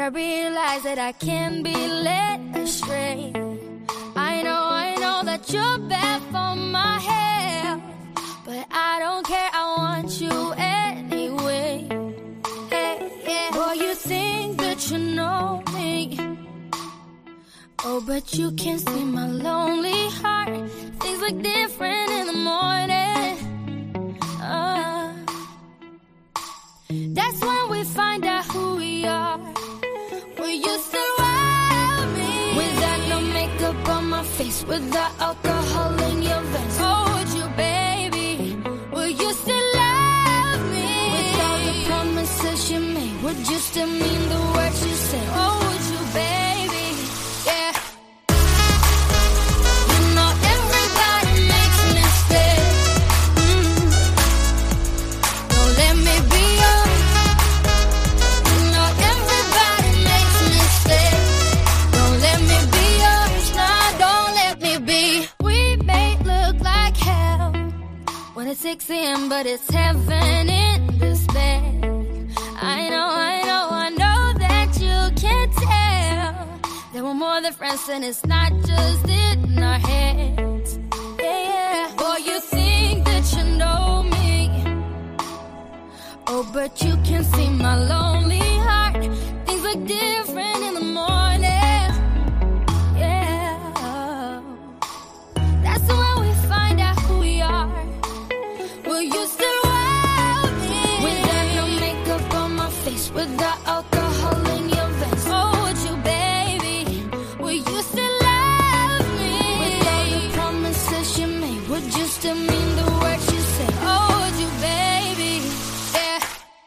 I realize that I can't be led astray. I know that you're bad for my health, but I don't care, I want you anyway. Hey, yeah. Boy, you think that you know me, oh, but you can't see my lonely heart. Things look different in the morning. That's when we find out who we are. Will you still love me? Without no makeup on my face, without alcohol in your veins. Oh, would you, baby? Will you still love me? With all the promises you made, would you still mean the words you say? Oh, would you, baby? Yeah. You know everybody makes mistakes. Don't let me be yours. You know everybody makes mistakes. Don't let me be yours. Nah, don't let me be. We may look like hell when it's 6 a.m., but it's heaven in this bed. I know that you can't tell that we're more than friends and it's not just in our heads. Yeah, yeah. Boy, you think that you know me, oh, but you can't see my lonely heart. Things look different in the morning. Yeah. That's when we find out who we are. Will you still love me? Without no makeup on my face, without alcohol in your veins. Oh, would you, baby? Will you still love me? With all the promises you made, would you still mean the words you say? Oh, would you, baby? Yeah.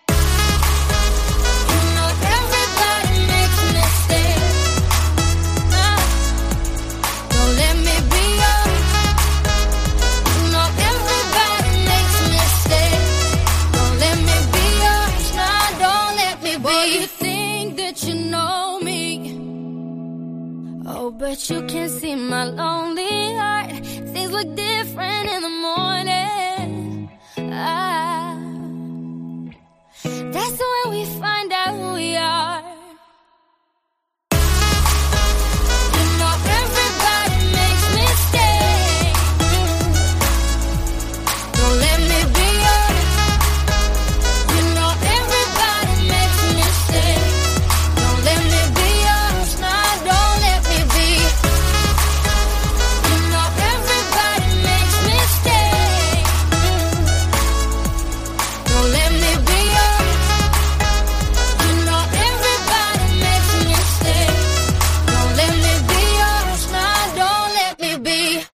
You know everybody makes mistakes. Don't let me be yours. You know everybody makes mistakes. Don't let me be yours. Nah, don't let me be. Boy, you think that you know me, oh, but you can't see my lonely heart. Things look different in the morning. That's when we find